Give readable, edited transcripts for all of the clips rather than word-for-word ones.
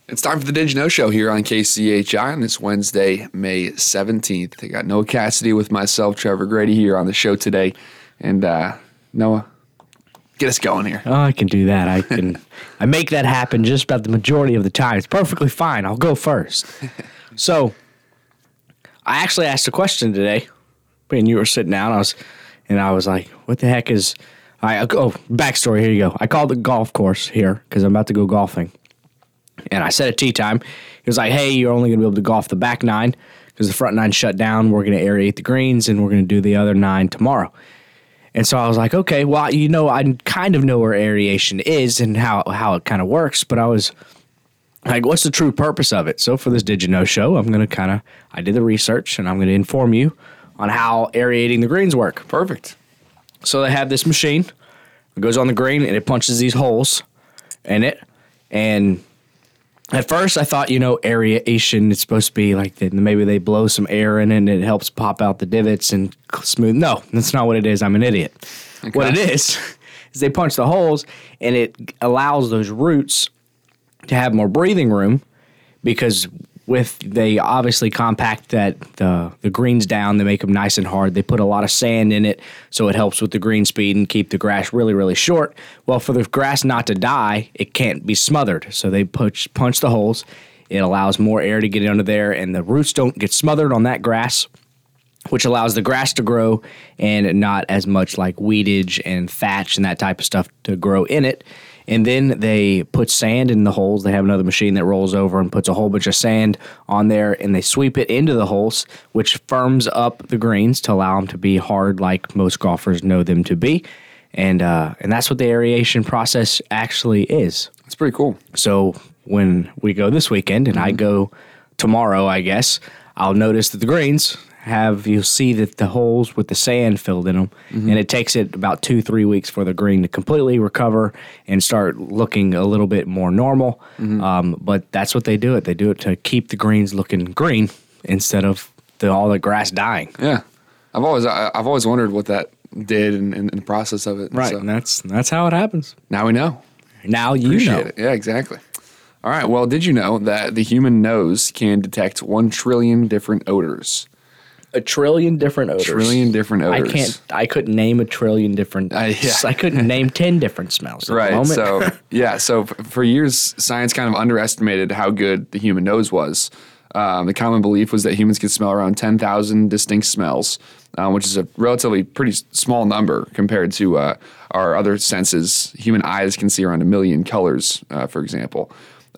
It's time for the Did You Know Show here on KCHI on this Wednesday, May 17th. I got Noah Cassidy with myself, Trevor Grady, here on the show today. And Noah, get us going here. Oh, I can do that. I make that happen just about the majority of the time. It's perfectly fine. I'll go first. So, I actually asked a question today, and you were sitting down. I was like, what the heck is... backstory, here you go. I called the golf course here because I'm about to go golfing. And I set a tee time. He was like, hey, you're only going to be able to golf the back 9 because the front 9 shut down. We're going to aerate the greens, and we're going to do the other 9 tomorrow. And so I was like, okay, well, I kind of know where aeration is and how it kind of works, but I was like, what's the true purpose of it? So for this Did You Know show, I'm going to I did the research, and I'm going to inform you on how aerating the greens work. Perfect. So they have this machine. It goes on the green, and it punches these holes in it, and... At first, I thought, aeration, it's supposed to be like maybe they blow some air in it and it helps pop out the divots and smooth. No, that's not what it is. I'm an idiot. Okay. What it is they punch the holes and it allows those roots to have more breathing room because they obviously compact the greens down. They make them nice and hard. They put a lot of sand in it, so it helps with the green speed and keep the grass really, really short. Well, for the grass not to die, it can't be smothered. So they punch the holes. It allows more air to get under there, and the roots don't get smothered on that grass, which allows the grass to grow and not as much like weedage and thatch and that type of stuff to grow in it. And then they put sand in the holes. They have another machine that rolls over and puts a whole bunch of sand on there, and they sweep it into the holes, which firms up the greens to allow them to be hard like most golfers know them to be. And that's what the aeration process actually is. That's pretty cool. So when we go this weekend, and I go tomorrow, I guess, I'll notice that the greens you'll see that the holes with the sand filled in them, and it takes it about 2-3 weeks for the green to completely recover and start looking a little bit more normal. But that's what they do it. They do it to keep the greens looking green instead of all the grass dying. Yeah, I've always wondered what that did in the process of it. Right, so, and that's how it happens. Now we know. Now you Appreciate know. it. Yeah, exactly. All right. Well, did you know that the human nose can detect 1 trillion different odors? 1 trillion different odors. 1 trillion different odors. I couldn't name 1 trillion different. I couldn't name 10 different smells. Right. At the moment. So for years, science kind of underestimated how good the human nose was. The common belief was that humans could smell around 10,000 distinct smells, which is a relatively pretty small number compared to our other senses. Human eyes can see around 1 million colors, for example.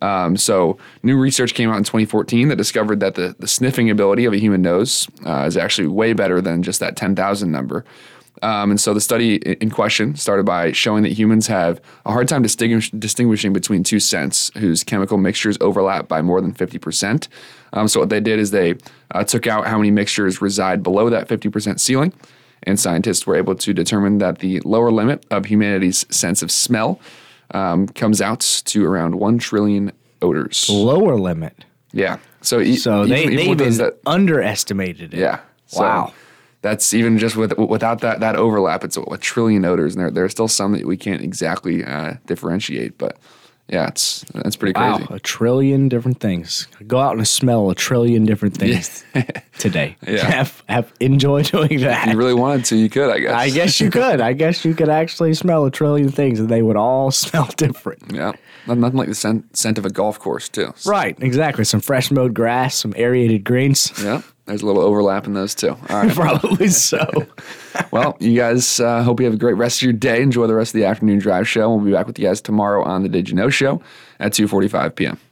So new research came out in 2014 that discovered that the sniffing ability of a human nose is actually way better than just that 10,000 number. And so the study in question started by showing that humans have a hard time distinguishing between 2 scents whose chemical mixtures overlap by more than 50%. So what they did is they took out how many mixtures reside below that 50% ceiling, and scientists were able to determine that the lower limit of humanity's sense of smell comes out to around 1 trillion odors. Lower limit. Yeah. So they even underestimated it. Yeah. Wow. So that's even just without that overlap, it's 1 trillion odors, and there are still some that we can't exactly differentiate. But yeah, that's pretty crazy. Wow, 1 trillion different things. Go out and smell 1 trillion different things today. Yeah. Enjoy doing that. If you really wanted to, you could, I guess. I guess you could. I guess you could actually smell 1 trillion things, and they would all smell different. Yeah. Nothing like the scent of a golf course, too. So. Right, exactly. Some fresh mowed grass, some aerated greens. Yeah. There's a little overlap in those, too. All right. Probably so. Well, you guys hope you have a great rest of your day. Enjoy the rest of the afternoon drive show. We'll be back with you guys tomorrow on the Did You Know Show at 2:45 p.m.